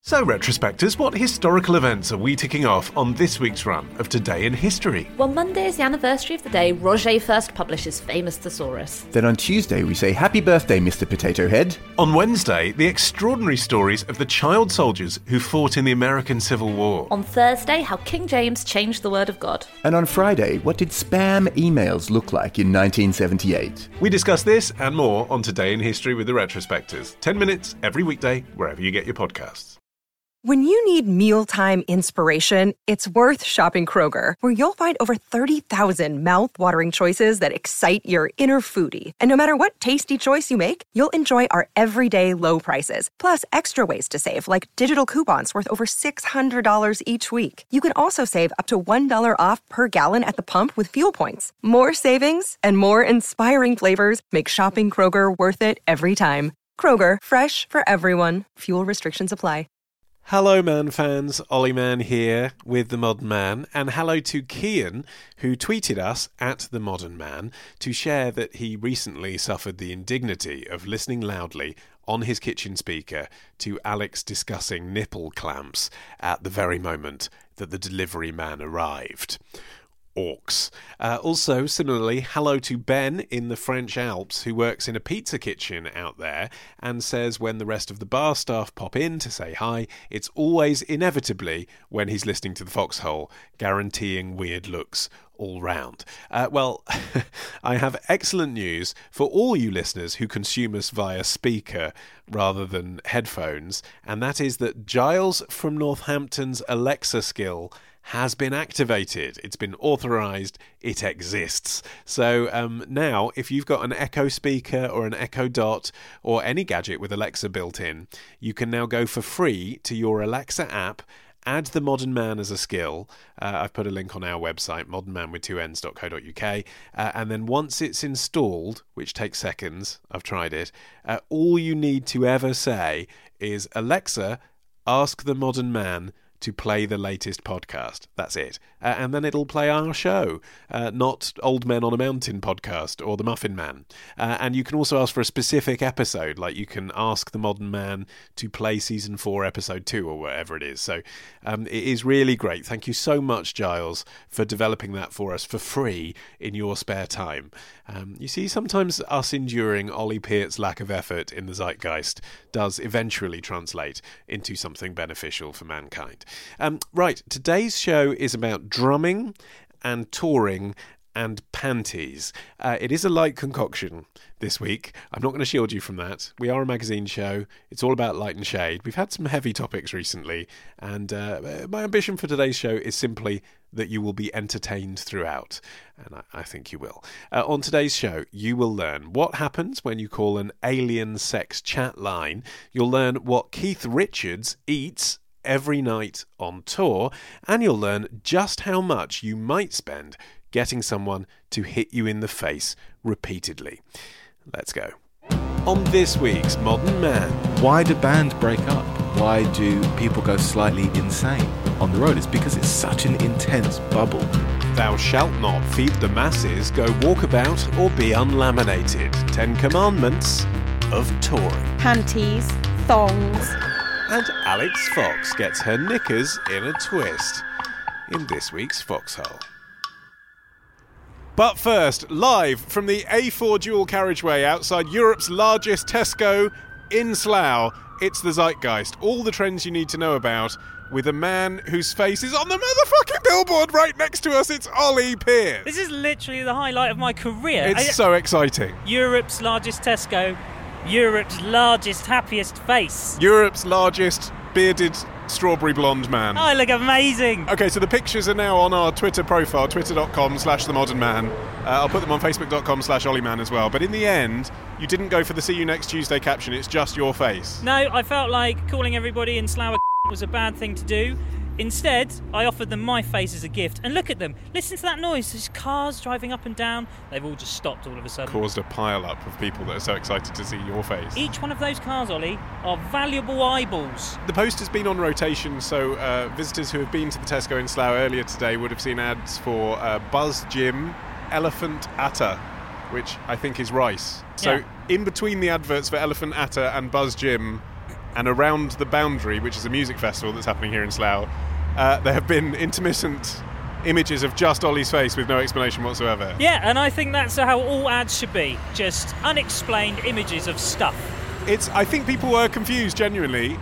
So, retrospectors, what historical events are we ticking off on this week's run of Today in History? Well, Monday is the anniversary of the day Roget first published his famous Thesaurus. Then on Tuesday we say happy birthday, Mr. Potato Head. On Wednesday, the extraordinary stories of the child soldiers who fought in the American Civil War. On Thursday, how King James changed the word of God. And on Friday, what did spam emails look like in 1978? We discuss this and more on Today in History with the retrospectors. 10 minutes every weekday, wherever you get your podcasts. When you need mealtime inspiration, it's worth shopping Kroger, where you'll find over 30,000 mouth-watering choices that excite your inner foodie. And no matter what tasty choice you make, you'll enjoy our everyday low prices, plus extra ways to save, like digital coupons worth over $600 each week. You can also save up to $1 off per gallon at the pump with fuel points. More savings and more inspiring flavors make shopping Kroger worth it every time. Kroger, fresh for everyone. Fuel restrictions apply. Hello, Man fans. Ollie Mann here with The Modern Man. And hello to Kian, who tweeted us at The Modern Man to share that he recently suffered the indignity of listening loudly on his kitchen speaker to Alex discussing nipple clamps at the very moment that the delivery man arrived. Orcs. Also, similarly, hello to Ben in the French Alps, who works in a pizza kitchen out there and says when the rest of the bar staff pop in to say hi, it's always inevitably when he's listening to the Foxhole, guaranteeing weird looks all round. Well, I have excellent news for all you listeners who consume us via speaker rather than headphones, and that is that Giles from Northampton's Alexa skill has been activated. It's been authorised. It exists. So now, if you've got an Echo speaker or an Echo Dot or any gadget with Alexa built in, you can now go for free to your Alexa app, add The Modern Man as a skill. I've put a link on our website, modernmanwith2ns.co.uk. And then once it's installed, which takes seconds, I've tried it, all you need to ever say is, Alexa, ask The Modern Man to play the latest podcast. That's it. And then it'll play our show, not Old Men on a Mountain podcast or The Muffin Man. And you can also ask for a specific episode, like you can ask The Modern Man to play Season 4, Episode 2, or whatever it is. So it is really great. Thank you so much, Giles, for developing that for us for free in your spare time. You see, sometimes us enduring Ollie Peart's lack of effort in the zeitgeist does eventually translate into something beneficial for mankind. Right, today's show is about drumming and touring and panties. It is a light concoction this week. I'm not going to shield you from that. We are a magazine show. It's all about light and shade. We've had some heavy topics recently, and my ambition for today's show is simply that you will be entertained throughout, and I think you will. On today's show, you will learn what happens when you call an alien sex chat line. You'll learn what Keith Richards eats every night on tour, and you'll learn just how much you might spend getting someone to hit you in the face repeatedly. Let's go. On this week's Modern Man. Why do bands break up? Why do people go slightly insane on the road? It's because it's such an intense bubble. Thou shalt not feed the masses, go walkabout, or be unlaminated. 10 Commandments of touring. Panties, thongs. And Alex Fox gets her knickers in a twist in this week's Foxhole. But first, live from the A4 dual carriageway outside Europe's largest Tesco in Slough, it's the Zeitgeist. All the trends you need to know about, with a man whose face is on the motherfucking billboard right next to us. It's Ollie Pearce. This is literally the highlight of my career. It's so exciting. Europe's largest Tesco. Europe's largest, happiest face. Europe's largest bearded strawberry blonde man. I look amazing. Okay, so the pictures are now on our Twitter profile, twitter.com/themodernman. I'll put them on facebook.com/ollieman as well. But in the end, you didn't go for the See You Next Tuesday caption. It's just your face. No, I felt like calling everybody in Slough was a bad thing to do. Instead, I offered them my face as a gift. And look at them. Listen to that noise. There's cars driving up and down. They've all just stopped all of a sudden. Caused a pile-up of people that are so excited to see your face. Each one of those cars, Ollie, are valuable eyeballs. The post has been on rotation, so visitors who have been to the Tesco in Slough earlier today would have seen ads for Buzz Jim, Elephant Atta, which I think is rice. So in between the adverts for Elephant Atta and Buzz Jim, and around the Boundary, which is a music festival that's happening here in Slough, there have been intermittent images of just Ollie's face with no explanation whatsoever. Yeah, and I think that's how all ads should be. Just unexplained images of stuff. I think people were confused, genuinely.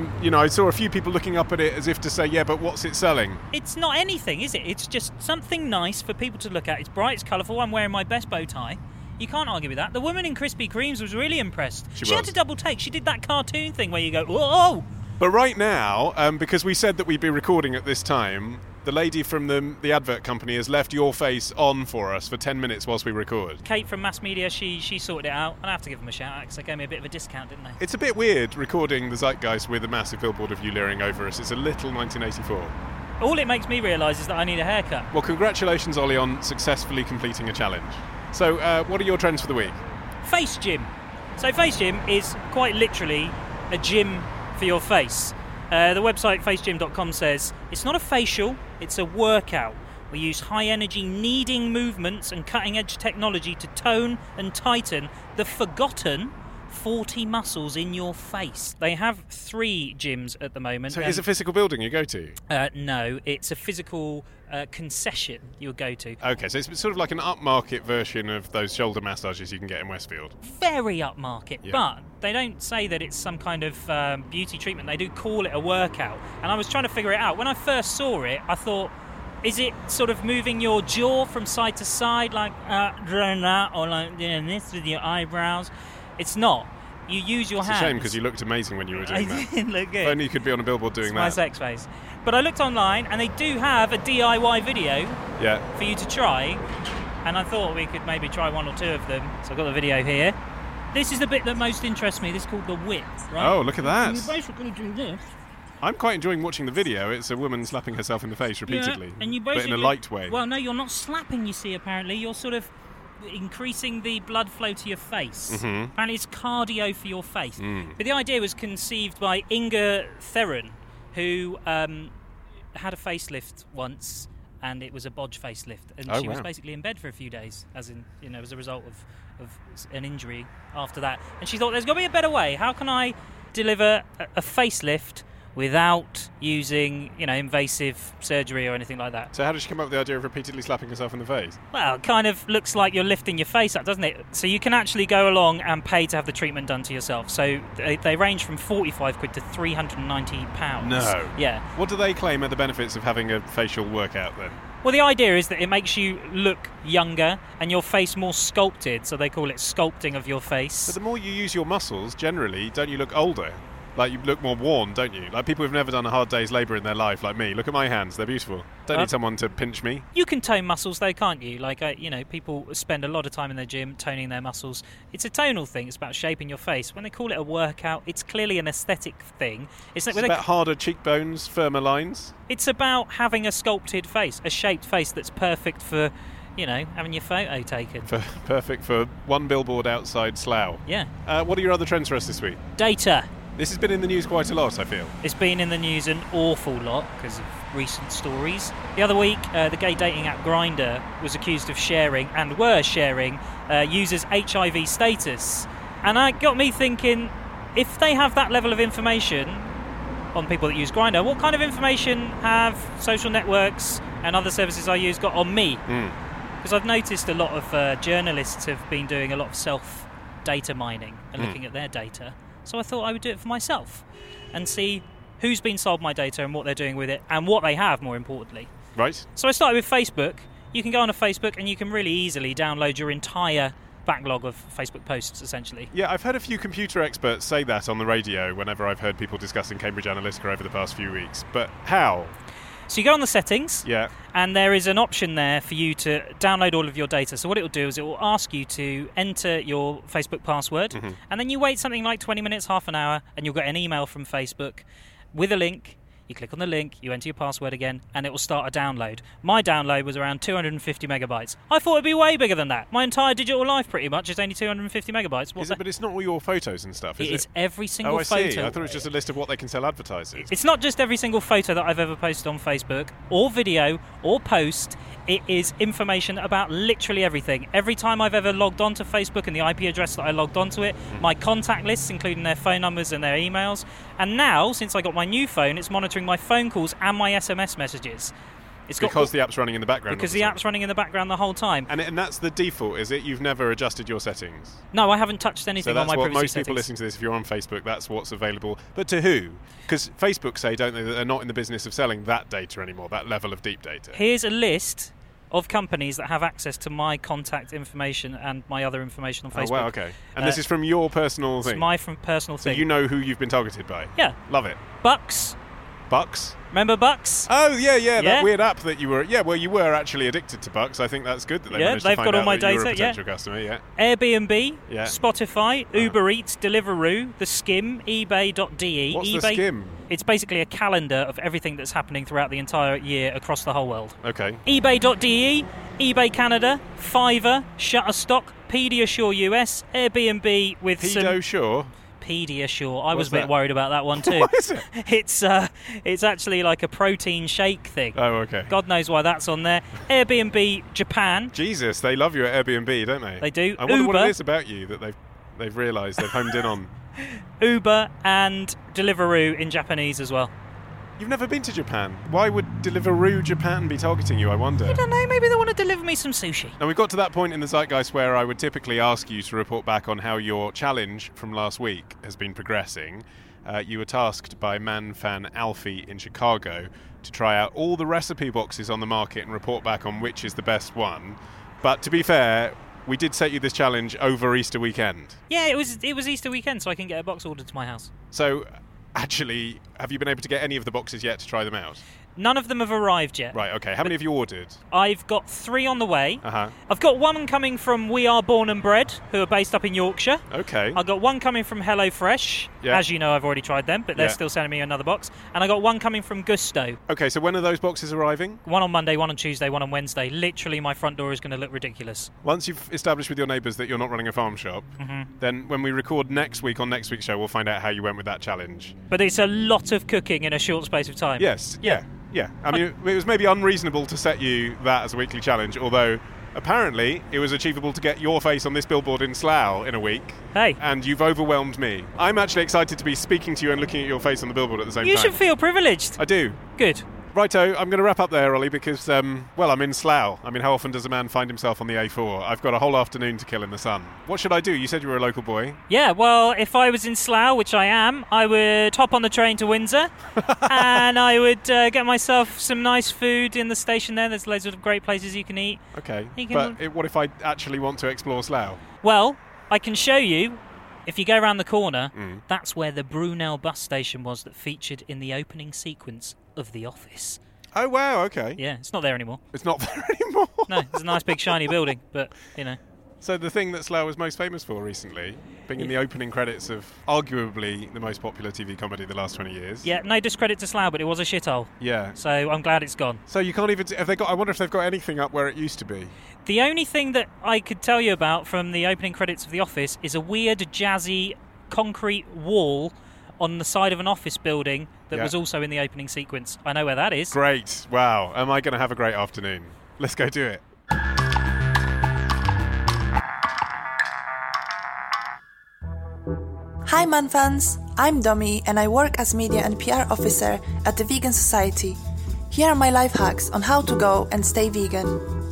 I saw a few people looking up at it as if to say, yeah, but what's it selling? It's not anything, is it? It's just something nice for people to look at. It's bright, it's colourful. I'm wearing my best bow tie. You can't argue with that. The woman in Krispy Kremes was really impressed. She had to double take. She did that cartoon thing where you go, whoa! But right now, because we said that we'd be recording at this time, the lady from the advert company has left your face on for us for 10 minutes whilst we record. Kate from Mass Media, she sorted it out, and I have to give them a shout out because they gave me a bit of a discount, didn't they? It's a bit weird recording the Zeitgeist with a massive billboard of you leering over us. It's a little 1984. All it makes me realise is that I need a haircut. Well, congratulations, Ollie, on successfully completing a challenge. So, what are your trends for the week? Face gym. So Face gym is quite literally a gym for your face. The website facegym.com says, it's not a facial, it's a workout. We use high-energy kneading movements and cutting-edge technology to tone and tighten the forgotten 40 muscles in your face. They have 3 gyms at the moment. So it's a physical building you go to? No, it's a physical concession you'll go to. Okay, so it's sort of like an upmarket version of those shoulder massages you can get in Westfield. Very upmarket, yeah. But they don't say that it's some kind of beauty treatment. They do call it a workout. And I was trying to figure it out. When I first saw it, I thought, is it sort of moving your jaw from side to side, like doing that, or like doing this with your eyebrows? It's not. You use your hands. It's a shame because you looked amazing when you were doing that. I didn't look good. If only you could be on a billboard doing it's that. My sex face. But I looked online and they do have a DIY video for you to try. And I thought we could maybe try 1 or 2 of them. So I've got the video here. This is the bit that most interests me. This is called the whip, right? Oh, look at that. And you're basically doing this. I'm quite enjoying watching the video. It's a woman slapping herself in the face repeatedly, yeah, and you but in a light way. Well, no, you're not slapping, you see, apparently. You're sort of increasing the blood flow to your face. Mm-hmm. Apparently it's cardio for your face. But the idea was conceived by Inga Theron, who had a facelift once, and it was a bodge facelift. And she was basically in bed for a few days, as a result of an injury after that. And she thought, there's got to be a better way. How can I deliver a facelift without using, invasive surgery or anything like that? So how did she come up with the idea of repeatedly slapping herself in the face? Well, it kind of looks like you're lifting your face up, doesn't it? So you can actually go along and pay to have the treatment done to yourself. So they range from 45 quid to £390. No. Yeah. What do they claim are the benefits of having a facial workout then? Well, the idea is that it makes you look younger and your face more sculpted, so they call it sculpting of your face. But the more you use your muscles, generally, don't you look older? Like, you look more worn, don't you? Like, people who've never done a hard day's labour in their life, like me. Look at my hands, they're beautiful. Don't need someone to pinch me. You can tone muscles though, can't you? Like, people spend a lot of time in the gym toning their muscles. It's a tonal thing, it's about shaping your face. When they call it a workout, it's clearly an aesthetic thing. It's about harder cheekbones, firmer lines. It's about having a sculpted face, a shaped face that's perfect for, having your photo taken. Perfect for one billboard outside Slough. Yeah. What are your other trends for us this week? Data. This has been in the news quite a lot, I feel. It's been in the news an awful lot because of recent stories. The other week, the gay dating app Grindr was accused of sharing users' HIV status. And it got me thinking, if they have that level of information on people that use Grindr, what kind of information have social networks and other services I use got on me? Because I've noticed a lot of journalists have been doing a lot of self-data mining and looking at their data. So I thought I would do it for myself and see who's been sold my data and what they're doing with it and what they have, more importantly. Right. So I started with Facebook. You can go onto Facebook and you can really easily download your entire backlog of Facebook posts, essentially. Yeah, I've heard a few computer experts say that on the radio whenever I've heard people discussing Cambridge Analytica over the past few weeks. But how? So you go on the settings, yeah, and there is an option there for you to download all of your data. So what it will do is it will ask you to enter your Facebook password, and then you wait something like 20 minutes, half an hour, and you'll get an email from Facebook with a link. you click on the link, you enter your password again, and it will start a download. My download was around 250 megabytes. I thought it'd be way bigger than that. My entire digital life, pretty much, is only 250 megabytes. But it's not all your photos and stuff, is it? It is every single I photo. see. I thought it was just a list of what they can sell advertisers. It's not just every single photo that I've ever posted on Facebook, or video, or post. It is information about literally everything. Every time I've ever logged on to Facebook and the IP address that I logged onto it, my contact lists, including their phone numbers and their emails. And now, since I got my new phone, it's monitoring my phone calls and my SMS messages. Because the app's running in the background. Because the app's running in the background the whole time. And that's the default, is it? You've never adjusted your settings? No, I haven't touched anything on my privacy settings. So that's what most people listening to this, if you're on Facebook, that's what's available. But to who? Because Facebook say, don't they, that they're not in the business of selling that data anymore, that level of deep data. Here's a list of companies that have access to my contact information and my other information on Facebook. Oh, wow, okay. And this is from your personal thing? It's my personal thing. So you know who you've been targeted by? Yeah. Love it. Bucks. Bucks? Remember Bucks? Oh, yeah, that weird app that you were... Yeah, well, you were actually addicted to Bucks. I think that's good that they managed to find out that you were a potential customer, yeah. Airbnb, Spotify, Uber Eats, Deliveroo, The Skim, eBay.de. What's The Skim? It's basically a calendar of everything that's happening throughout the entire year across the whole world. Okay. eBay.de, eBay Canada, Fiverr, Shutterstock, Pediasure US, Airbnb with Pediasure? Pediasure. I was a bit worried about that one too. What is it? It's actually like a protein shake thing. Oh, okay. God knows why that's on there. Airbnb Japan. Jesus, they love you at Airbnb, don't they? They do. I wonder Uber. what it is about you that they've realised, they've homed in on. Uber and Deliveroo in Japanese as well. You've never been to Japan. Why would Deliveroo Japan be targeting you, I wonder? I don't know, maybe they want to deliver me some sushi. Now, we've got to that point in the zeitgeist where I would typically ask you to report back on how your challenge from last week has been progressing. You were tasked by fan Alfie in Chicago to try out all the recipe boxes on the market and report back on which is the best one. But to be fair, we did set you this challenge over Easter weekend. Yeah, it was Easter weekend, so I can get a box ordered to my house. So... Actually, have you been able to get any of the boxes yet to try them out? None of them have arrived yet. Right, okay. How many have you ordered? I've got 3 on the way. Uh-huh. I've got one coming from We Are Born and Bred, who are based up in Yorkshire. Okay. I've got one coming from HelloFresh. Yeah. As you know, I've already tried them, but they're still sending me another box. And I got one coming from Gusto. Okay, so when are those boxes arriving? One on Monday, one on Tuesday, one on Wednesday. Literally, my front door is going to look ridiculous. Once you've established with your neighbours that you're not running a farm shop, then when we record next week on next week's show, we'll find out how you went with that challenge. But it's a lot of cooking in a short space of time. Yes, yeah. I mean, it was maybe unreasonable to set you that as a weekly challenge, although apparently it was achievable to get your face on this billboard in Slough in a week. Hey. And you've overwhelmed me. I'm actually excited to be speaking to you and looking at your face on the billboard at the same time. You should feel privileged. I do. Good. Righto, I'm going to wrap up there, Ollie, because, I'm in Slough. I mean, how often does a man find himself on the A4? I've got a whole afternoon to kill in the sun. What should I do? You said you were a local boy. Yeah, well, if I was in Slough, which I am, I would hop on the train to Windsor and I would get myself some nice food in the station there. There's loads of great places you can eat. Okay, but what if I actually want to explore Slough? Well, I can show you. If you go around the corner, that's where the Brunel bus station was that featured in the opening sequence of The Office. Oh, wow, okay. Yeah, it's not there anymore. It's not there anymore? No, it's a nice big shiny building, but, you know. So the thing that Slough was most famous for recently, being in the opening credits of arguably the most popular TV comedy of the last 20 years. Yeah, no discredit to Slough, but it was a shithole. Yeah. So I'm glad it's gone. So you can't even... I wonder if they've got anything up where it used to be. The only thing that I could tell you about from the opening credits of The Office is a weird, jazzy, concrete wall on the side of an office building that was also in the opening sequence. I know where that is. Great. Wow. Am I going to have a great afternoon? Let's go do it. Hi Man fans, I'm Domi and I work as media and PR officer at the Vegan Society. Here are my life hacks on how to go and stay vegan.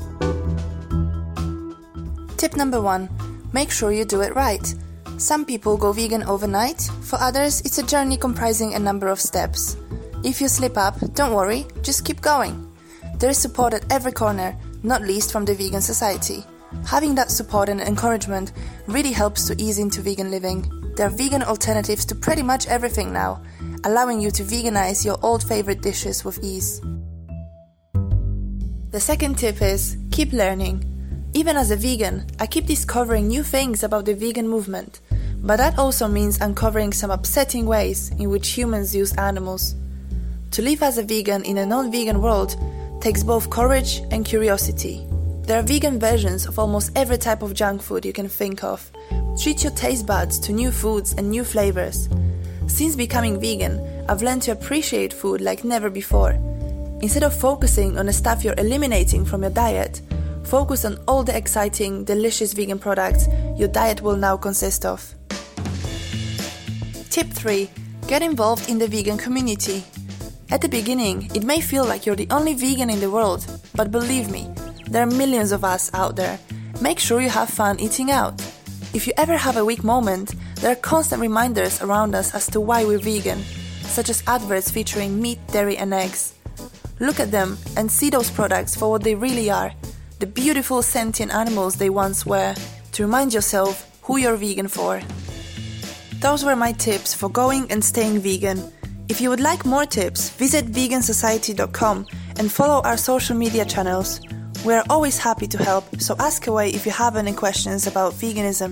Tip number 1. Make sure you do it right. Some people go vegan overnight, for others it's a journey comprising a number of steps. If you slip up, don't worry, just keep going. There is support at every corner, not least from the Vegan Society. Having that support and encouragement really helps to ease into vegan living. There are vegan alternatives to pretty much everything now, allowing you to veganize your old favorite dishes with ease. The second tip is, keep learning. Even as a vegan, I keep discovering new things about the vegan movement, but that also means uncovering some upsetting ways in which humans use animals. To live as a vegan in a non-vegan world takes both courage and curiosity. There are vegan versions of almost every type of junk food you can think of. Treat your taste buds to new foods and new flavors. Since becoming vegan, I've learned to appreciate food like never before. Instead of focusing on the stuff you're eliminating from your diet, focus on all the exciting, delicious vegan products your diet will now consist of. Tip 3. Get involved in the vegan community. At the beginning, it may feel like you're the only vegan in the world, but believe me, there are millions of us out there. Make sure you have fun eating out. If you ever have a weak moment, there are constant reminders around us as to why we're vegan, such as adverts featuring meat, dairy and eggs. Look at them and see those products for what they really are, the beautiful sentient animals they once were, to remind yourself who you're vegan for. Those were my tips for going and staying vegan. If you would like more tips, visit vegansociety.com and follow our social media channels. We are always happy to help, so ask away if you have any questions about veganism.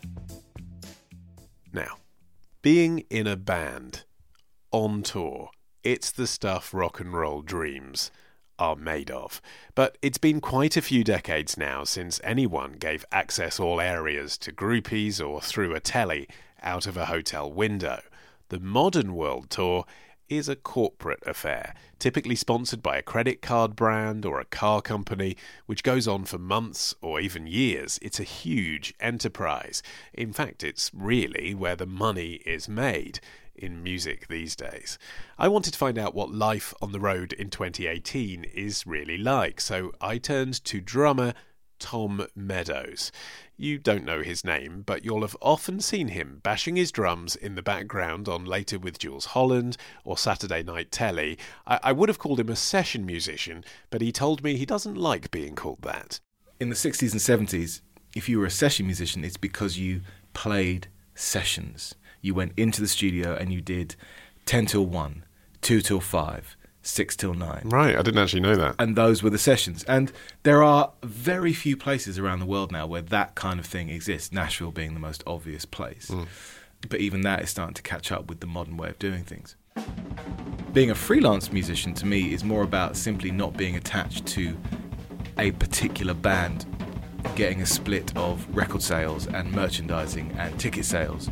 Now, being in a band, on tour, it's the stuff rock and roll dreams are made of. But it's been quite a few decades now since anyone gave access all areas to groupies or threw a telly out of a hotel window. The Modern World Tour is a corporate affair, typically sponsored by a credit card brand or a car company, which goes on for months or even years. It's a huge enterprise. In fact, it's really where the money is made in music these days. I wanted to find out what life on the road in 2018 is really like, so I turned to drummer Tom Meadows. You don't know his name, but you'll have often seen him bashing his drums in the background on Later with Jules Holland or Saturday Night Telly. I would have called him a session musician, but he told me he doesn't like being called that. In the 60s and 70s, if you were a session musician, it's because you played sessions. You went into the studio and you did 10 till 1, 2 till 5, 6 till 9. Right, I didn't actually know that. And those were the sessions. And there are very few places around the world now where that kind of thing exists, Nashville being the most obvious place. But even that is starting to catch up with the modern way of doing things. Being a freelance musician, to me, is more about simply not being attached to a particular band, getting a split of record sales and merchandising and ticket sales.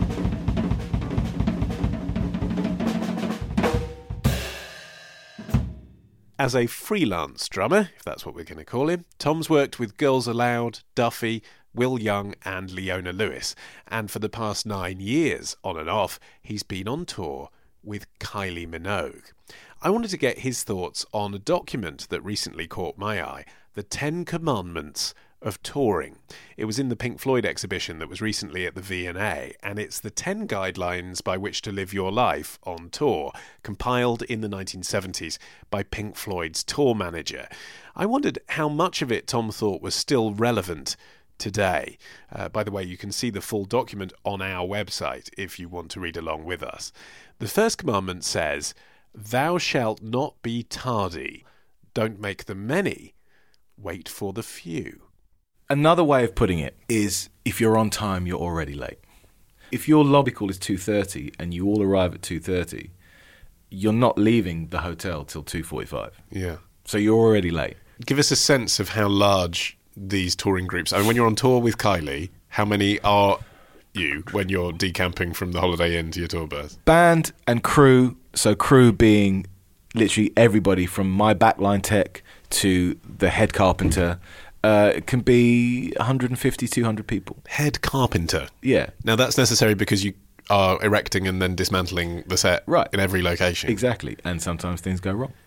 As a freelance drummer, if that's what we're going to call him, Tom's worked with Girls Aloud, Duffy, Will Young and Leona Lewis. And for the past 9 years, on and off, he's been on tour with Kylie Minogue. I wanted to get his thoughts on a document that recently caught my eye, The 10 Commandments of Touring. It was in the Pink Floyd exhibition that was recently at the V&A, and it's the 10 guidelines by which to live your life on tour, compiled in the 1970s by Pink Floyd's tour manager. I wondered how much of it Tom thought was still relevant today. By the way, you can see the full document on our website if you want to read along with us. The first commandment says, "Thou shalt not be tardy. Don't make the many. Wait for the few." Another way of putting it is, if you're on time, you're already late. If your lobby call is 2:30 and you all arrive at 2:30, you're not leaving the hotel till 2:45. Yeah. So you're already late. Give us a sense of how large these touring groups are. I mean, when you're on tour with Kylie, how many are you when you're decamping from the Holiday Inn to your tour bus? Band and crew, so crew being literally everybody from my backline tech to the head carpenter. It can be 150, 200 people. Head carpenter? Yeah. Now, that's necessary because you are erecting and then dismantling the set in every location. Exactly. And sometimes things go wrong.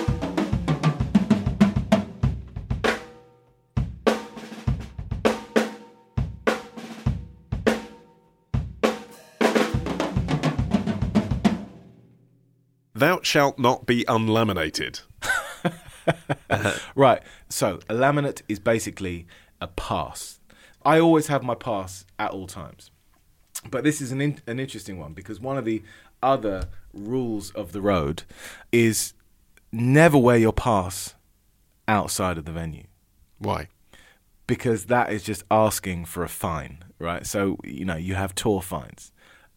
Thou shalt not be unlaminated. Right, so a laminate is basically a pass. I always have my pass at all times. But this is an interesting one, because one of the other rules of the road is never wear your pass outside of the venue. Why? Because that is just asking for a fine, right? So, you know, you have tour fines.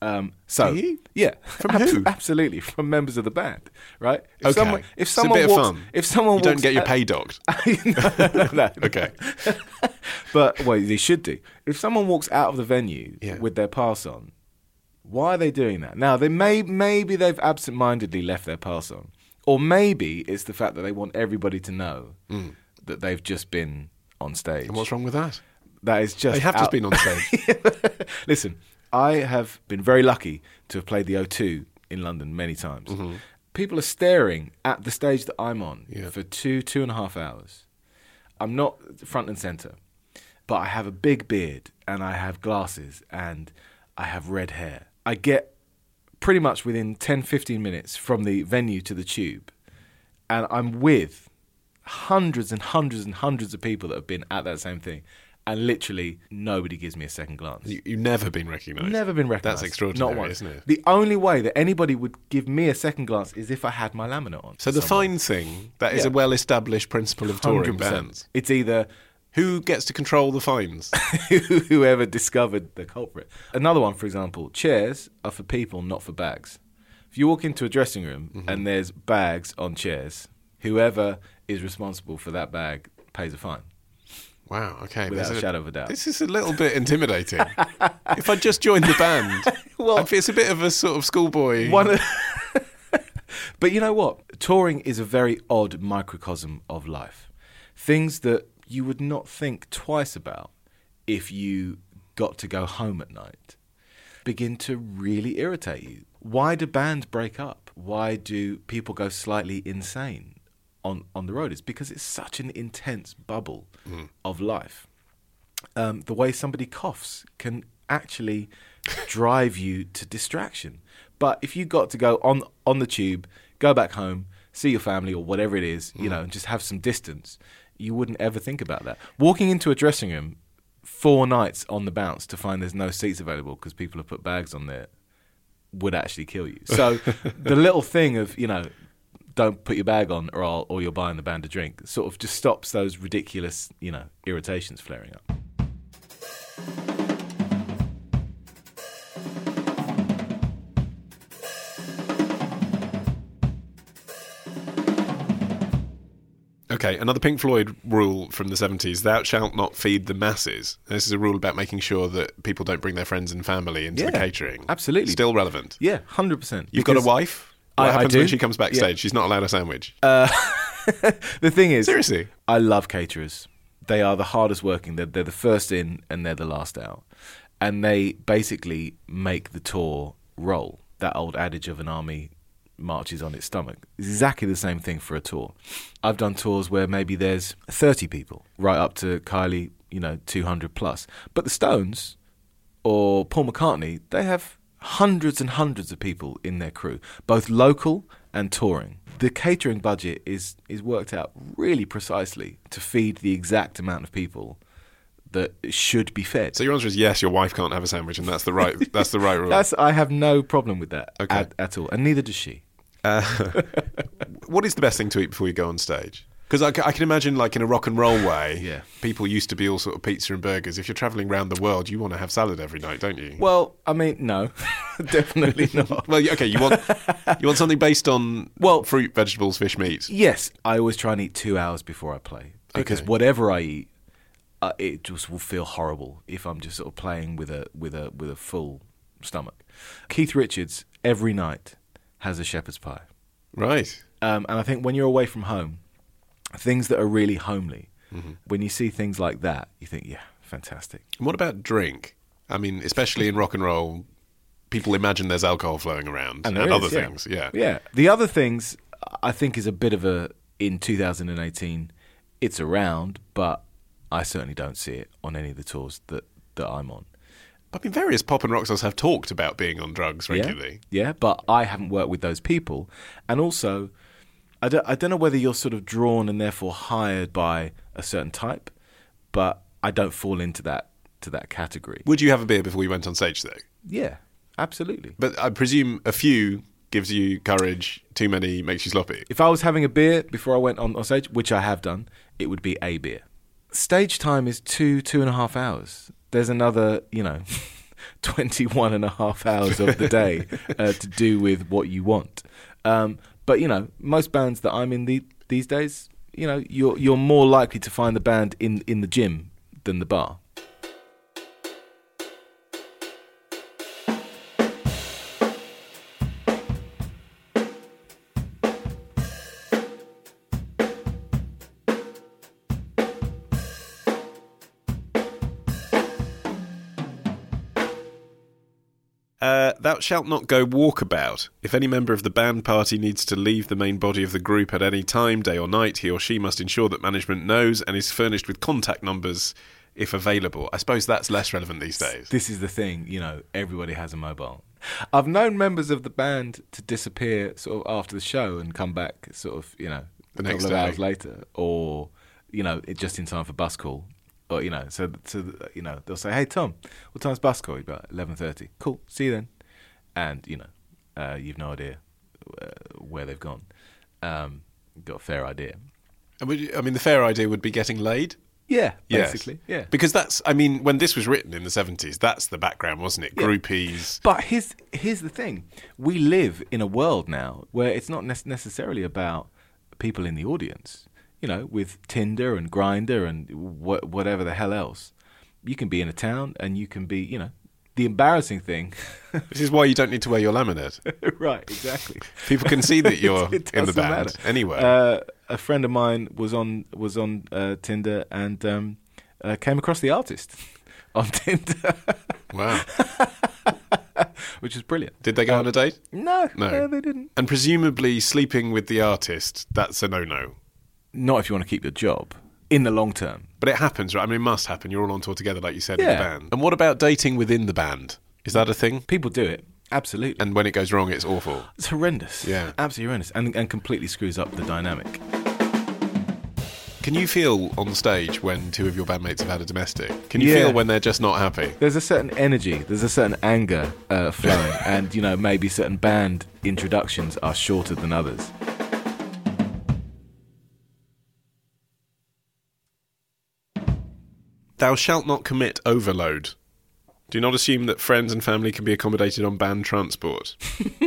Do you? Yeah, From who? Absolutely, from members of the band, right? If Okay. If someone it's a bit walks, of fun. if someone you don't walks get your out- pay docked. no. Okay. But well, they should do. If someone walks out of the venue Yeah. with their pass on, why are they doing that? Now maybe they've absent-mindedly left their pass on, or maybe it's the fact that they want everybody to know that they've just been on stage. And what's wrong with that? That is just They have just been on stage. Listen, I have been very lucky to have played the O2 in London many times. Mm-hmm. People are staring at the stage that I'm on Yeah. for 2.5 hours. I'm not front and centre, but I have a big beard and I have glasses and I have red hair. I get pretty much within 10-15 minutes from the venue to the tube, and I'm with hundreds and hundreds and hundreds of people that have been at that same thing, and literally nobody gives me a second glance. You've never been recognised. Never been recognised. That's extraordinary, Not once. isn't it? The only way that anybody would give me a second glance is if I had my laminate on. So the somewhere. fine thing, that is Yeah. a well-established principle of touring 100%. bands. It's either Who gets to control the fines? whoever discovered the culprit. Another one, for example, chairs are for people, not for bags. If you walk into a dressing room and there's bags on chairs, whoever is responsible for that bag pays a fine. Wow, okay. Without there's a shadow of a doubt. This is a little bit intimidating. If I just joined the band, it's a bit of a sort of schoolboy. But you know what? Touring is a very odd microcosm of life. Things that you would not think twice about if you got to go home at night begin to really irritate you. Why do bands break up? Why do people go slightly insane on the road? It's because it's such an intense bubble of life. The way somebody coughs can actually drive you to distraction. But if you got to go on the tube, go back home, see your family or whatever it is, you know, and just have some distance, you wouldn't ever think about that. Walking into a dressing room 4 nights on the bounce to find there's no seats available because people have put bags on there would actually kill you. So the little thing of, you know, don't put your bag on or you're buying the band a drink sort of just stops those ridiculous, you know, irritations flaring up. Okay, another Pink Floyd rule from the 70s, thou shalt not feed the masses. This is a rule about making sure that people don't bring their friends and family into the catering. Absolutely. Still relevant. Yeah, 100%. You've got a wife? What I happens do. when she comes backstage? Yeah. She's not allowed a sandwich. The thing is, Seriously? I love caterers. They are the hardest working. They're the first in and they're the last out. And they basically make the tour roll. That old adage of an army marches on its stomach. It's exactly the same thing for a tour. I've done tours where maybe there's 30 people, right up to Kylie, 200 plus. But the Stones or Paul McCartney, they have hundreds and hundreds of people in their crew, both local and touring. The catering budget is worked out really precisely to feed the exact amount of people that should be fed. So your answer is yes, your wife can't have a sandwich, and that's the right rule. I have no problem with that Okay. at all, and neither does she. What is the best thing to eat before you go on stage? Because I can imagine, like in a rock and roll way, Yeah. people used to be all sort of pizza and burgers. If you're travelling around the world, you want to have salad every night, don't you? Well, I mean, no, definitely not. Well, okay, you want something based on fruit, vegetables, fish, meat. Yes, I always try and eat 2 hours before I play because Okay. whatever I eat, it just will feel horrible if I'm just sort of playing with a full stomach. Keith Richards every night has a shepherd's pie, Right. and I think when you're away from home, things that are really homely, when you see things like that, you think, yeah, fantastic. And what about drink? I mean, especially in rock and roll, people imagine there's alcohol flowing around and there other is, yeah. things. Yeah. Yeah. The other things, I think, is a bit of in 2018, it's around, but I certainly don't see it on any of the tours that I'm on. I mean, various pop and rock stars have talked about being on drugs regularly. Yeah, but I haven't worked with those people. And also, I don't know whether you're sort of drawn and therefore hired by a certain type, but I don't fall into that category. Would you have a beer before you went on stage, though? Yeah, absolutely. But I presume a few gives you courage, too many makes you sloppy. If I was having a beer before I went on stage, which I have done, it would be a beer. Stage time is 2.5 hours. There's another, 21 and a half hours of the day to do with what you want. But, most bands that I'm in these days, you're more likely to find the band in the gym than the bar. Thou shalt not go walkabout. If any member of the band party needs to leave the main body of the group at any time, day or night, he or she must ensure that management knows and is furnished with contact numbers if available. I suppose that's less relevant these days. This is the thing, everybody has a mobile. I've known members of the band to disappear sort of after the show and come back sort of, a next couple of day. hours later, or, just in time for bus call. Or, so they'll say, "Hey, Tom, what time's bus call?" You'd be like, 11:30. Cool, see you then. And, you've no idea where they've gone. Got a fair idea. The fair idea would be getting laid? Yeah, Yes. basically, yeah. Because that's, when this was written in the 70s, that's the background, wasn't it? Yeah. Groupies. But here's the thing. We live in a world now where it's not necessarily about people in the audience. With Tinder and Grindr and whatever the hell else. You can be in a town and you can be, the embarrassing thing. This is why you don't need to wear your laminate. Right, exactly. People can see that you're It in the doesn't band matter. anyway. A friend of mine was on Tinder and came across the artist on Tinder. Wow. Which is brilliant. Did they go on a date? No, No. they didn't. And presumably sleeping with the artist, that's a no-no. Not if you want to keep your job in the long term. But it happens, right? It must happen. You're all on tour together, like you said, in Yeah. the band. And what about dating within the band? Is that a thing? People do it, absolutely. And when it goes wrong, it's awful. It's horrendous. Yeah. Absolutely horrendous. And completely screws up the dynamic. Can you feel on stage when two of your bandmates have had a domestic? Can you Yeah. feel when they're just not happy? There's a certain energy, there's a certain anger flowing, and, maybe certain band introductions are shorter than others. Thou shalt not commit overload. Do not assume that friends and family can be accommodated on band transport.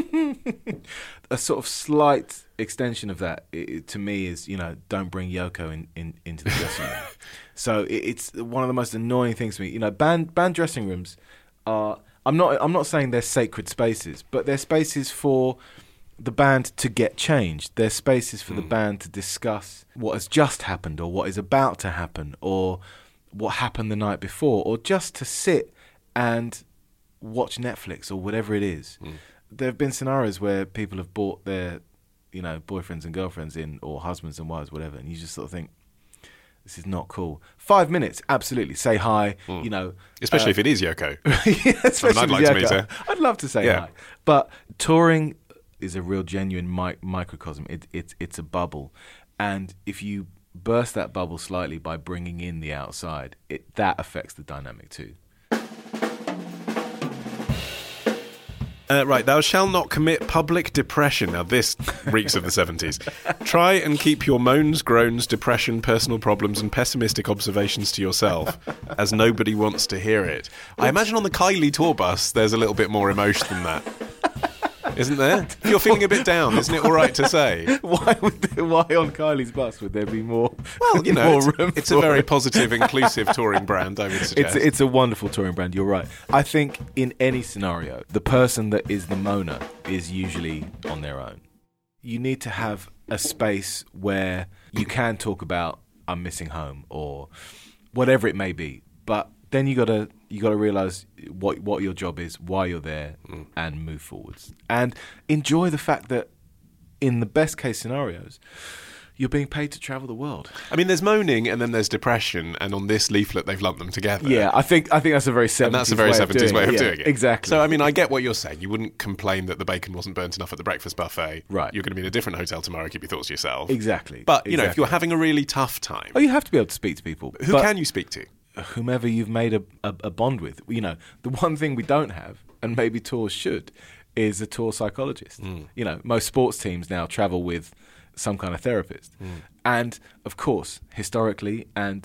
A sort of slight extension of that, to me, is, don't bring Yoko into the dressing room. So it's one of the most annoying things to me. Band dressing rooms are... I'm not saying they're sacred spaces, but they're spaces for the band to get changed. They're spaces for the band to discuss what has just happened or what is about to happen or what happened the night before, or just to sit and watch Netflix or whatever it is. There have been scenarios where people have brought their, boyfriends and girlfriends in, or husbands and wives, whatever, and you just sort of think, this is not cool. 5 minutes, absolutely. Say hi, Especially if it is Yoko. Yeah, especially I'd like with to meet Yoko. her. I'd love to say Yeah. hi. But touring is a real genuine microcosm. It's a bubble. And if you burst that bubble slightly by bringing in the outside, that affects the dynamic too. Right, thou shalt not commit public depression. Now this reeks of the 70s. Try and keep your moans, groans, depression, personal problems and pessimistic observations to yourself, as nobody wants to hear it. I imagine on the Kylie tour bus there's a little bit more emotion than that. Isn't there? If you're feeling a bit down, isn't it all right to say? Why on Kylie's bus would there be more? Well, more room it's for a very it? positive, inclusive touring brand, I would suggest. It's a wonderful touring brand, you're right. I think in any scenario, the person that is the moaner is usually on their own. You need to have a space where you can talk about, I'm missing home, or whatever it may be. But then you gotta realise what your job is, why you're there, and move forwards. And enjoy the fact that in the best case scenarios, you're being paid to travel the world. I mean, there's moaning and then there's depression, and on this leaflet they've lumped them together. Yeah, I think that's a very 70s And that's a very 70s way of doing it. Exactly. So, I mean, I get what you're saying. You wouldn't complain that the bacon wasn't burnt enough at the breakfast buffet. Right. You're going to be in a different hotel tomorrow. Keep your thoughts to yourself. Exactly. But, if Exactly. you're having a really tough time, Oh, you have to be able to speak to people. who But can you speak to? whomever you've made a bond with. The one thing we don't have, and maybe tours should, is a tour psychologist. Most sports teams now travel with some kind of therapist. And, of course, historically and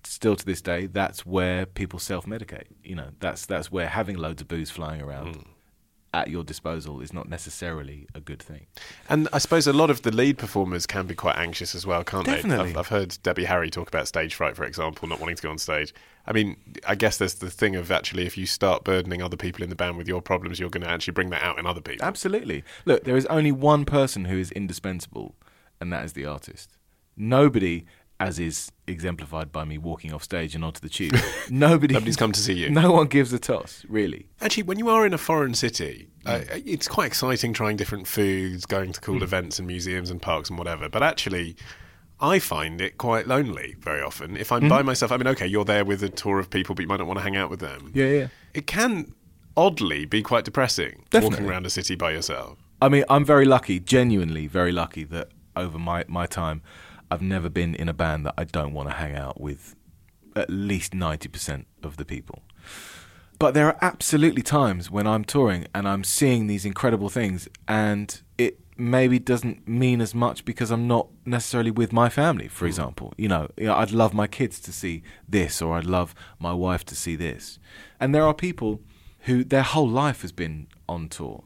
still to this day, that's where people self-medicate. You know, that's where having loads of booze flying around at your disposal is not necessarily a good thing. And I suppose a lot of the lead performers can be quite anxious as well, can't Definitely. they? I've heard Debbie Harry talk about stage fright, for example, not wanting to go on stage. I mean, I guess there's the thing of actually if you start burdening other people in the band with your problems, you're going to actually bring that out in other people. Absolutely. Look, there is only one person who is indispensable, and that is the artist. Nobody, as is exemplified by me walking off stage and onto the tube, nobody's come to see you. No one gives a toss, really. Actually, when you are in a foreign city, it's quite exciting trying different foods, going to cool events and museums and parks and whatever. But actually, I find it quite lonely very often. If I'm by myself, I mean, okay, you're there with a tour of people, but you might not want to hang out with them. Yeah. It can, oddly, be quite depressing walking around a city by yourself. I mean, I'm very lucky, genuinely very lucky, that over my time, I've never been in a band that I don't want to hang out with at least 90% of the people. But there are absolutely times when I'm touring and I'm seeing these incredible things and it maybe doesn't mean as much because I'm not necessarily with my family, for example. You know, I'd love my kids to see this, or I'd love my wife to see this. And there are people who their whole life has been on tour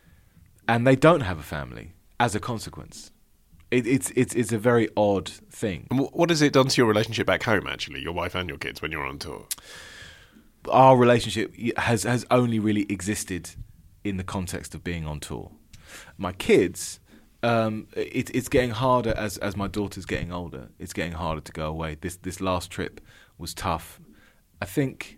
and they don't have a family as a consequence. It's a very odd thing. And what has it done to your relationship back home, actually, your wife and your kids, when you're on tour? Our relationship has only really existed in the context of being on tour. My kids, it's getting harder as my daughter's getting older. It's getting harder to go away. This last trip was tough. I think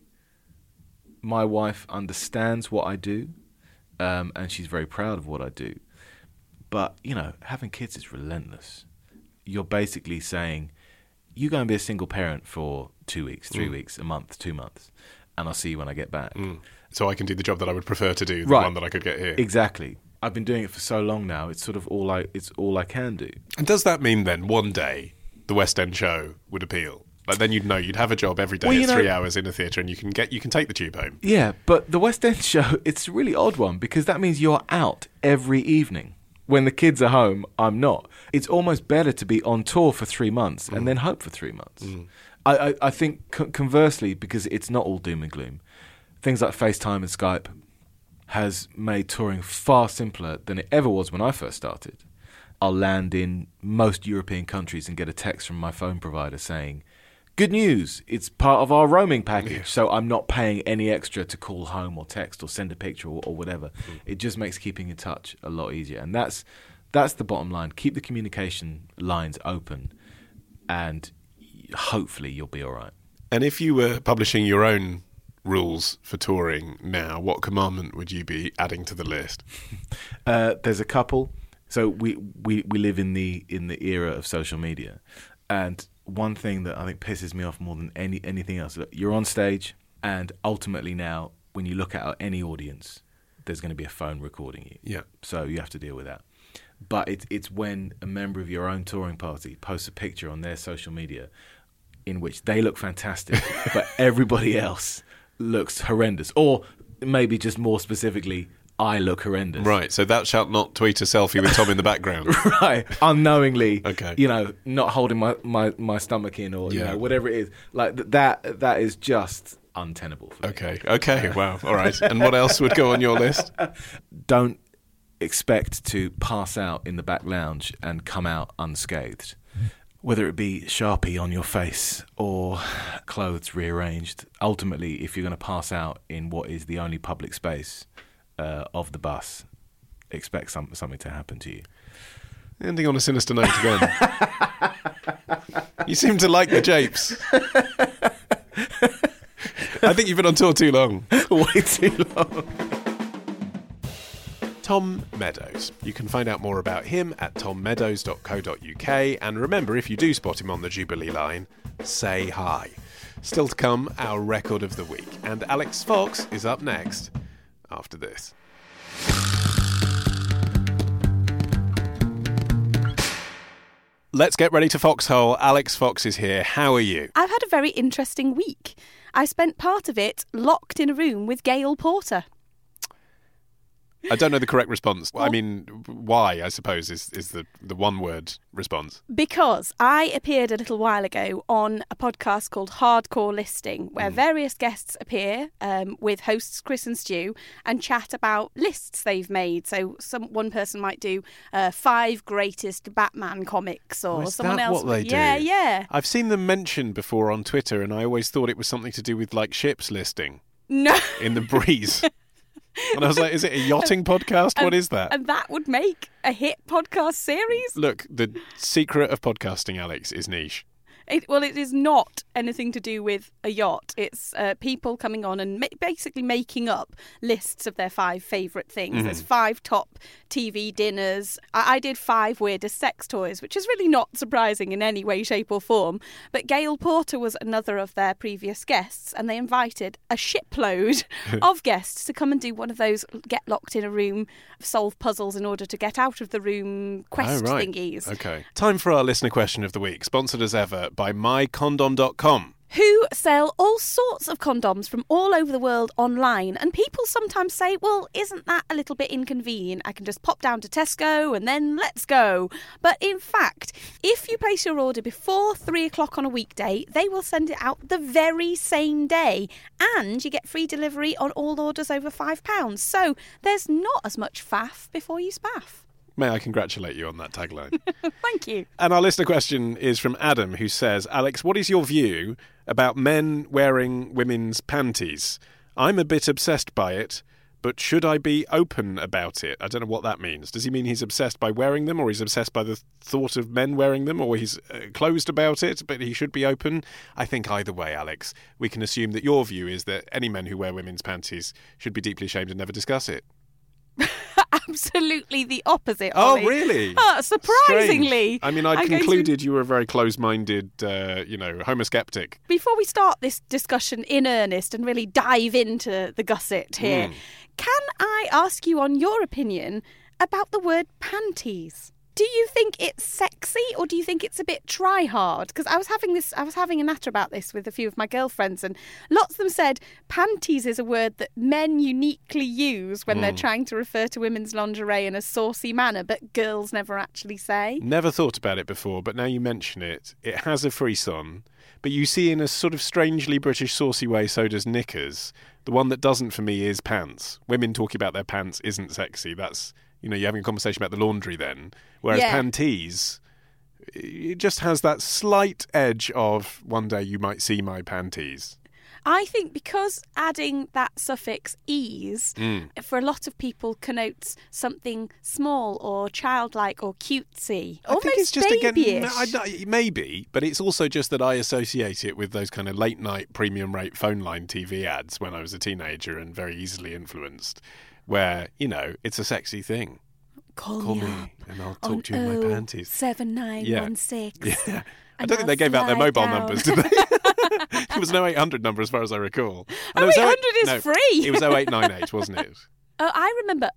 my wife understands what I do, and she's very proud of what I do. But, you know, having kids is relentless. You're basically saying, you go and be a single parent for 2 weeks, 3 weeks, a month, 2 months, and I'll see you when I get back. So I can do the job that I would prefer to do, the one that I could get here. Exactly. I've been doing it for so long now, it's sort of all I can do. And does that mean then, one day, the West End show would appeal? Like, then you'd know you'd have a job every day at 3 hours in a theatre and you can take the tube home. Yeah, but the West End show, it's a really odd one because that means you're out every evening. When the kids are home, I'm not. It's almost better to be on tour for 3 months and then hope for 3 months. I think conversely, because it's not all doom and gloom, things like FaceTime and Skype has made touring far simpler than it ever was when I first started. I'll land in most European countries and get a text from my phone provider saying, good news, it's part of our roaming package, so I'm not paying any extra to call home or text or send a picture or whatever. It just makes keeping in touch a lot easier. And that's the bottom line. Keep the communication lines open and hopefully you'll be all right. And if you were publishing your own rules for touring now, what commandment would you be adding to the list? There's a couple. So we live in the era of social media. And one thing that I think pisses me off more than anything else, you're on stage, and ultimately now, when you look at any audience, there's going to be a phone recording you. Yeah. So you have to deal with that. But it's when a member of your own touring party posts a picture on their social media in which they look fantastic, but everybody else looks horrendous. Or maybe just more specifically, I look horrendous. Right, so thou shalt not tweet a selfie with Tom in the background. Right, unknowingly, okay. You know, not holding my stomach in or you know, whatever it is. Like that is just untenable for me. Okay, wow, all right. And what else would go on your list? Don't expect to pass out in the back lounge and come out unscathed. Whether it be Sharpie on your face or clothes rearranged, ultimately, if you're going to pass out in what is the only public space of the bus, expect something to happen to you. Ending on a sinister note again. You seem to like the japes. I think you've been on tour too long. Way too long. Tom Meadows. You can find out more about him at tommeadows.co.uk, and remember, if you do spot him on the Jubilee line, say hi. Still to come, our record of the week, and Alex Fox is up next after this. Let's get ready to foxhole. Alex Fox is here. How are you? I've had a very interesting week. I spent part of it locked in a room with Gail Porter. I don't know the correct response. I mean, why, I suppose, is the one-word response. Because I appeared a little while ago on a podcast called Hardcore Listing, where various guests appear with hosts Chris and Stu and chat about lists they've made. So one person might do 5 greatest Batman comics, or Is someone that else. what they do? Yeah. I've seen them mentioned before on Twitter, and I always thought it was something to do with, like, ships listing No. in the breeze. And I was like, is it a yachting podcast? What is that? And that would make a hit podcast series? Look, the secret of podcasting, Alex, is niche. It is not anything to do with a yacht. It's people coming on and basically making up lists of their 5 favourite things. There's 5 top TV dinners. I did 5 weirdest sex toys, which is really not surprising in any way, shape or form. But Gail Porter was another of their previous guests, and they invited a shipload of guests to come and do one of those get locked in a room, solve puzzles in order to get out of the room quest thingies. Okay. Time for our listener question of the week, sponsored as ever by mycondom.com. Who sell all sorts of condoms from all over the world online. And people sometimes say, well, isn't that a little bit inconvenient? I can just pop down to Tesco and then let's go. But in fact, if you place your order before 3 o'clock on a weekday, they will send it out the very same day. And you get free delivery on all orders over £5. So there's not as much faff before you spaff. May I congratulate you on that tagline? Thank you. And our listener question is from Adam, who says, Alex, what is your view about men wearing women's panties? I'm a bit obsessed by it, but should I be open about it? I don't know what that means. Does he mean he's obsessed by wearing them, or he's obsessed by the thought of men wearing them, or he's closed about it, but he should be open? I think either way, Alex, we can assume that your view is that any men who wear women's panties should be deeply ashamed and never discuss it. Absolutely the opposite, Oh, Ollie. really? Surprisingly. Strange. I mean, I concluded you were a very close-minded, homoskeptic. Before we start this discussion in earnest and really dive into the gusset here, can I ask you on your opinion about the word panties? Do you think it's sexy, or do you think it's a bit try-hard? Because I was having a natter about this with a few of my girlfriends, and lots of them said panties is a word that men uniquely use when they're trying to refer to women's lingerie in a saucy manner, but girls never actually say. Never thought about it before, but now you mention it, it has a frisson. But you see, in a sort of strangely British saucy way, so does knickers. The one that doesn't for me is pants. Women talking about their pants isn't sexy. That's, you're having a conversation about the laundry then. Whereas panties, it just has that slight edge of one day you might see my panties. I think because adding that suffix "ease" for a lot of people connotes something small or childlike or cutesy, I think it's just babyish. Maybe, but it's also just that I associate it with those kind of late night premium rate phone line TV ads when I was a teenager and very easily influenced, where it's a sexy thing. Call me and I'll talk to you in my panties. 7916. Yeah. I don't think they gave out their mobile numbers, did they? There was no 800 number as far as I recall. And 800 is free. It was 0898, wasn't it? Oh, I remember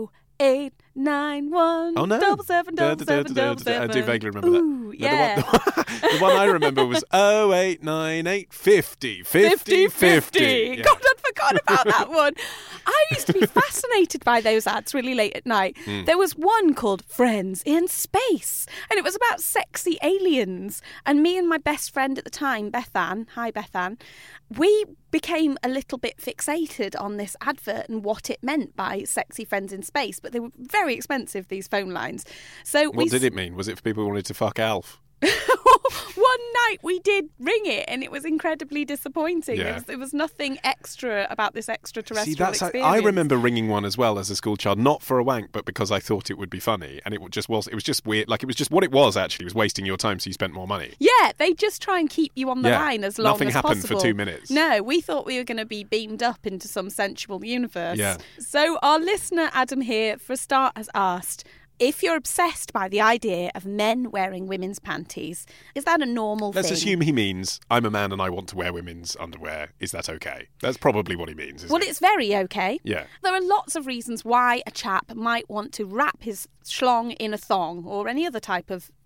0891. Oh, no. 777777. I do vaguely remember that. Ooh, yeah. The one I remember was 0898 50 50 50. Yeah. God, I'd forgotten about that one. I used to be fascinated by those ads really late at night. There was one called Friends in Space, and it was about sexy aliens. And me and my best friend at the time, Bethan, hi Bethan, we became a little bit fixated on this advert and what it meant by sexy friends in space. But they were very expensive, these phone lines. So what did it mean? Was it for people who wanted to fuck Alf? One night we did ring it, and it was incredibly disappointing. Yeah. There was nothing extra about this extraterrestrial experience. I remember ringing one as well as a school child, not for a wank, but because I thought it would be funny, and it was just weird. Like, it was just what it was actually, was wasting your time so you spent more money. Yeah, they just try and keep you on the line as long Nothing as happened possible. for 2 minutes. No, we thought we were going to be beamed up into some sensual universe. Yeah. So our listener Adam here, for a start, has asked, if you're obsessed by the idea of men wearing women's panties, is that a normal thing? Let's assume he means, I'm a man and I want to wear women's underwear. Is that okay? That's probably what he means, isn't it? It's very okay. Yeah. There are lots of reasons why a chap might want to wrap his schlong in a thong or any other type of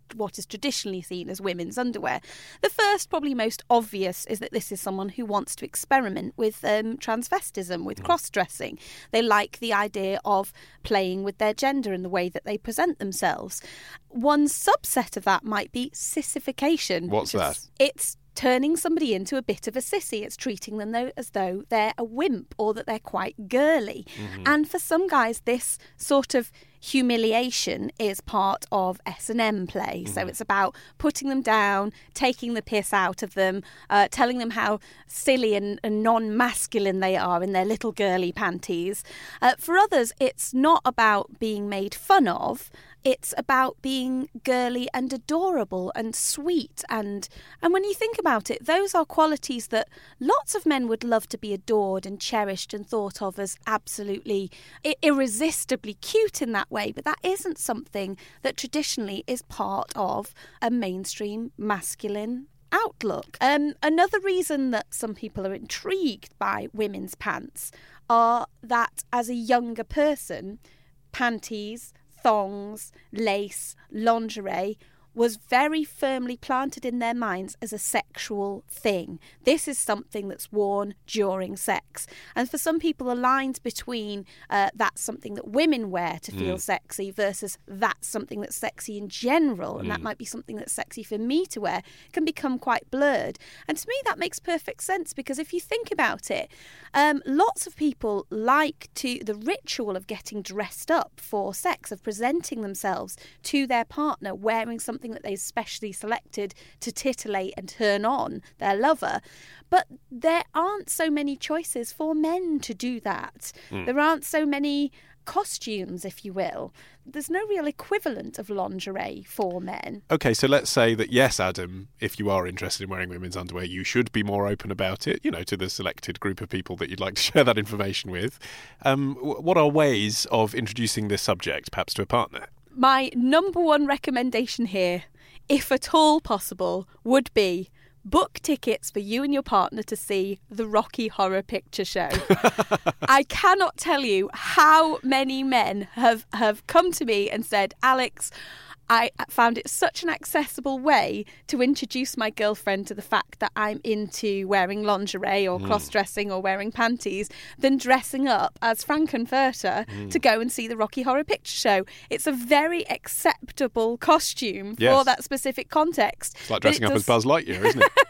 what is traditionally seen as women's underwear. The first, probably most obvious, is that this is someone who wants to experiment with transvestism, with cross-dressing. They like the idea of playing with their gender and the way that they present themselves. One subset of that might be sissification. What's that? It's turning somebody into a bit of a sissy. It's treating them as though they're a wimp or that they're quite girly. And for some guys, this sort of humiliation is part of S&M play. So it's about putting them down, taking the piss out of them, telling them how silly and non-masculine they are in their little girly panties. For others, it's not about being made fun of. It's about being girly and adorable and sweet. And when you think about it, those are qualities that lots of men would love to be adored and cherished and thought of as absolutely irresistibly cute in that way. But that isn't something that traditionally is part of a mainstream masculine outlook. Another reason that some people are intrigued by women's pants are that as a younger person, panties, thongs, lace, lingerie was very firmly planted in their minds as a sexual thing. This is something that's worn during sex. And for some people, the lines between that's something that women wear to feel sexy versus that's something that's sexy in general, and that might be something that's sexy for me to wear, can become quite blurred. And to me, that makes perfect sense, because if you think about it, lots of people like the ritual of getting dressed up for sex, of presenting themselves to their partner wearing something that they've specially selected to titillate and turn on their lover. But there aren't so many choices for men to do that. There aren't so many costumes, if you will. There's no real equivalent of lingerie for men. Okay, so let's say that, yes, Adam, if you are interested in wearing women's underwear, you should be more open about it, to the selected group of people that you'd like to share that information with. What are ways of introducing this subject, perhaps to a partner? My number one recommendation here, if at all possible, would be book tickets for you and your partner to see the Rocky Horror Picture Show. I cannot tell you how many men have come to me and said, Alex, I found it such an accessible way to introduce my girlfriend to the fact that I'm into wearing lingerie or cross-dressing or wearing panties than dressing up as Frankenfurter to go and see the Rocky Horror Picture Show. It's a very acceptable costume for that specific context. It's like dressing up as Buzz Lightyear, isn't it?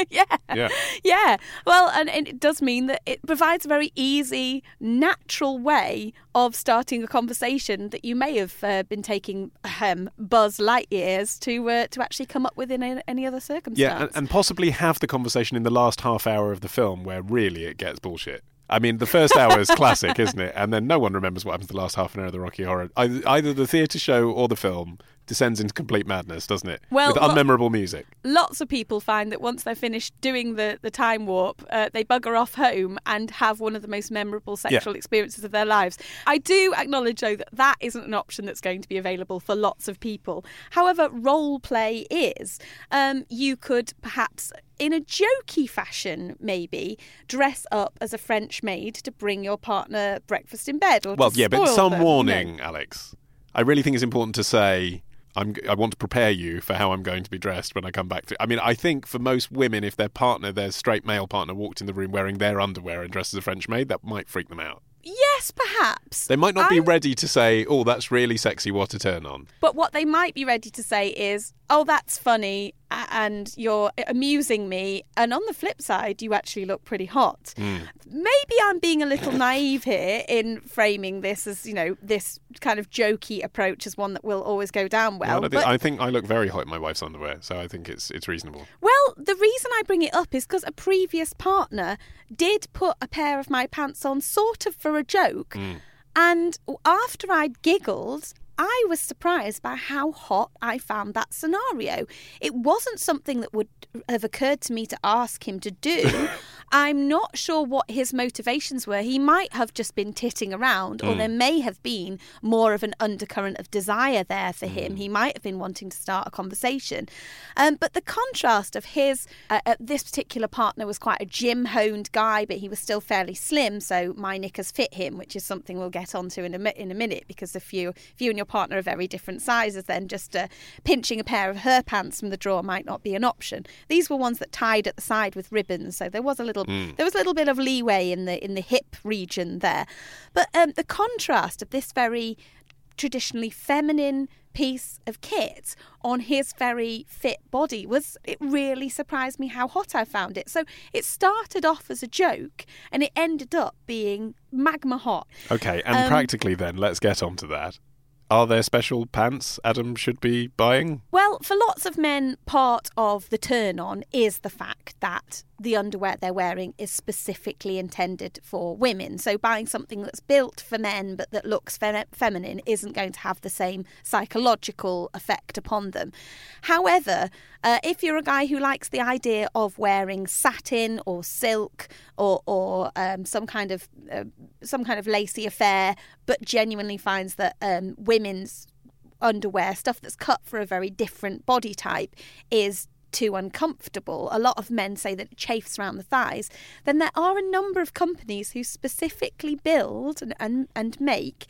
Yeah. Well, and it does mean that it provides a very easy, natural way of starting a conversation that you may have been taking Buzz Lightyears to actually come up with in any other circumstance. Yeah, and possibly have the conversation in the last half hour of the film where really it gets bullshit. I mean, the first hour is classic, isn't it? And then no one remembers what happens the last half an hour of the Rocky Horror. Either the theatre show or the film descends into complete madness, doesn't it? Well, with unmemorable music. Lots of people find that once they're finished doing the time warp, they bugger off home and have one of the most memorable sexual experiences of their lives. I do acknowledge, though, that isn't an option that's going to be available for lots of people. However, role play is. You could perhaps, in a jokey fashion, maybe, dress up as a French maid to bring your partner breakfast in bed. Or but some them, warning, Alex. I really think it's important to say, I want to prepare you for how I'm going to be dressed when I come back to... I mean, I think for most women, if their straight male partner walked in the room wearing their underwear and dressed as a French maid, that might freak them out. Yes, perhaps. They might not be ready to say, oh, that's really sexy, what a turn on. But what they might be ready to say is, oh, that's funny and you're amusing me. And on the flip side, you actually look pretty hot. Maybe I'm being a little naive here in framing this as, this kind of jokey approach as one that will always go down well. I think I look very hot in my wife's underwear, so I think it's reasonable. Well, the reason I bring it up is because a previous partner did put a pair of my pants on sort of for a joke. And after I'd giggled, I was surprised by how hot I found that scenario. It wasn't something that would have occurred to me to ask him to do. I'm not sure what his motivations were. He might have just been titting around, or there may have been more of an undercurrent of desire there for him. He might have been wanting to start a conversation. But the contrast of his, this particular partner was quite a gym-honed guy, but he was still fairly slim, so my knickers fit him, which is something we'll get onto in a minute, because if you and your partner are very different sizes, then just pinching a pair of her pants from the drawer might not be an option. These were ones that tied at the side with ribbons, so there was a little bit of leeway in the hip region there. But the contrast of this very traditionally feminine piece of kit on his very fit body it really surprised me how hot I found it. So it started off as a joke and it ended up being magma hot. Okay, and practically then, let's get on to that. Are there special pants Adam should be buying? Well, for lots of men, part of the turn-on is the fact that the underwear they're wearing is specifically intended for women. So buying something that's built for men but that looks feminine isn't going to have the same psychological effect upon them. However, if you're a guy who likes the idea of wearing satin or silk or some kind of lacy affair, but genuinely finds that women's underwear, stuff that's cut for a very different body type, is too uncomfortable, a lot of men say that it chafes around the thighs, then there are a number of companies who specifically build and make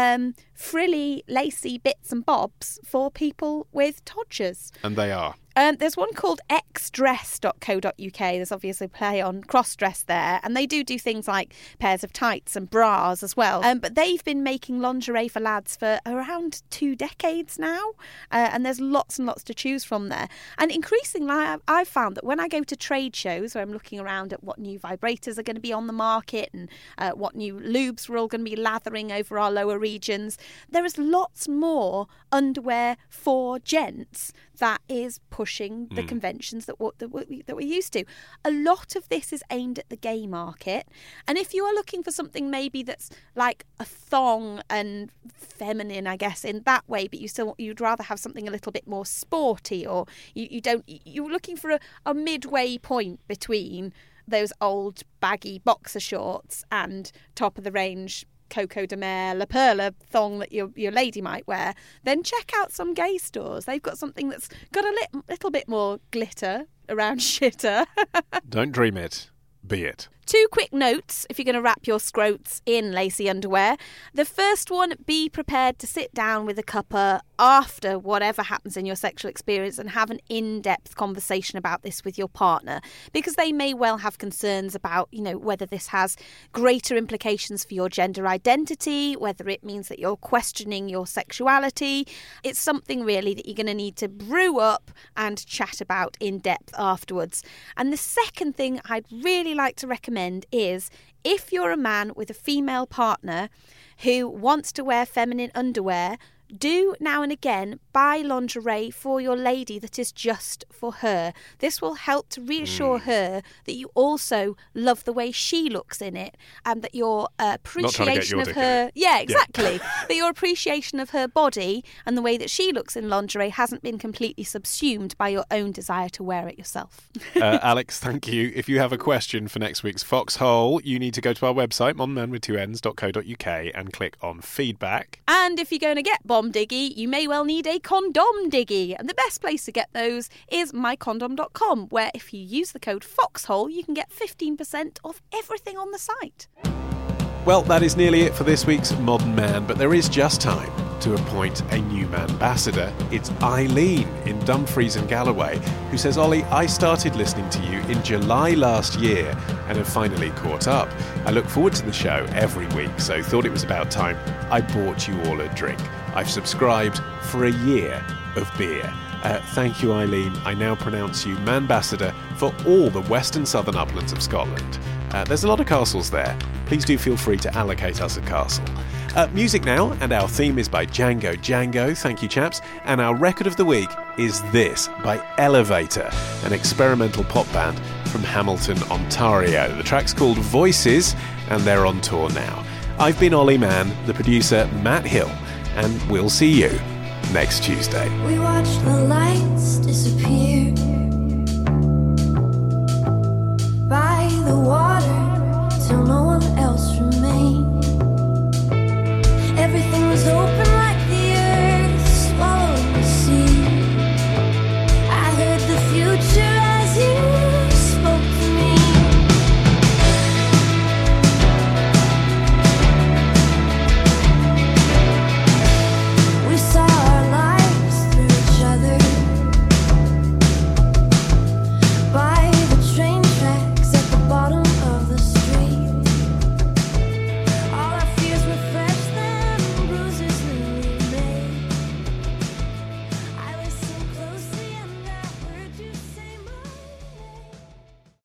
frilly, lacy bits and bobs for people with todgers. And they are? There's one called xdress.co.uk. There's obviously a play on cross-dress there. And they do things like pairs of tights and bras as well. But they've been making lingerie for lads for around 2 decades now. And there's lots and lots to choose from there. And increasingly, I've found that when I go to trade shows where I'm looking around at what new vibrators are going to be on the market and what new lubes we're all going to be lathering over our lower regions, there is lots more underwear for gents that is pushing the conventions that we're used to. A lot of this is aimed at the gay market. And if you are looking for something maybe that's like a thong and feminine, I guess, in that way, but you'd rather have something a little bit more sporty, or you're looking for a midway point between those old baggy boxer shorts and top of the range Coco de Mer La Perla thong that your lady might wear, then check out some gay stores. They've got something that's got a little bit more glitter around shitter. Don't dream it, be it. 2 quick notes if you're going to wrap your scrotes in lacy underwear. The first one, be prepared to sit down with a cuppa after whatever happens in your sexual experience and have an in-depth conversation about this with your partner, because they may well have concerns about, whether this has greater implications for your gender identity, whether it means that you're questioning your sexuality. It's something really that you're going to need to brew up and chat about in depth afterwards. And the second thing I'd really like to recommend is, if you're a man with a female partner who wants to wear feminine underwear, do now and again buy lingerie for your lady that is just for her. This will help to reassure her that you also love the way she looks in it, and that your appreciation of her... Yeah, exactly. That your appreciation of her body and the way that she looks in lingerie hasn't been completely subsumed by your own desire to wear it yourself. Alex, thank you. If you have a question for next week's Foxhole, you need to go to our website, modernmanwith2ns.co.uk, and click on feedback. And if you're going to get bomb diggy, you may well need a condom diggy, and the best place to get those is mycondom.com, where if you use the code Foxhole you can get 15% off everything on the site. Well, that is nearly it for this week's Modern Man, but there is just time to appoint a new ambassador. It's Eileen in Dumfries and Galloway, who says, Ollie, I started listening to you in July last year and have finally caught up. I look forward to the show every week, so thought it was about time I bought you all a drink. I've subscribed for a year of beer. Thank you, Eileen. I now pronounce you Manbassador for all the western southern uplands of Scotland. There's a lot of castles there. Please do feel free to allocate us a castle. Music now, and our theme is by Django Django. Thank you, chaps. And our record of the week is this, by Elevator, an experimental pop band from Hamilton, Ontario. The track's called Voices, and they're on tour now. I've been Ollie Mann, the producer Matt Hill, and we'll see you next Tuesday. We watch the light